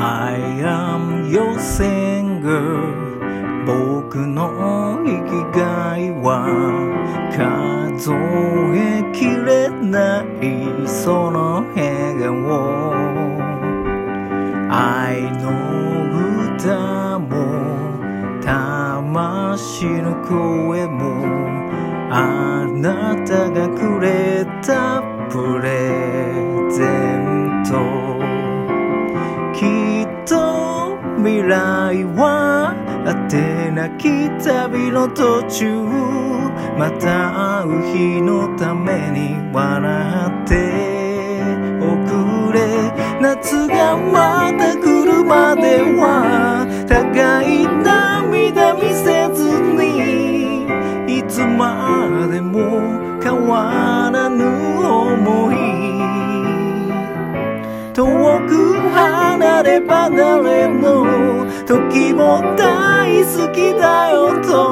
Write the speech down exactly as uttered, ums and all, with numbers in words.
I am your singer 僕の生きがいは数えきれないその笑顔愛の歌も魂の声もあなたがくれたプレゼントきっと未来は果てなき旅の途中また会う日のために笑っておくれ夏がまた来るまでは互い涙見せずにいつまでも変わらぬ想い遠く離れ離れの時も大好きだよと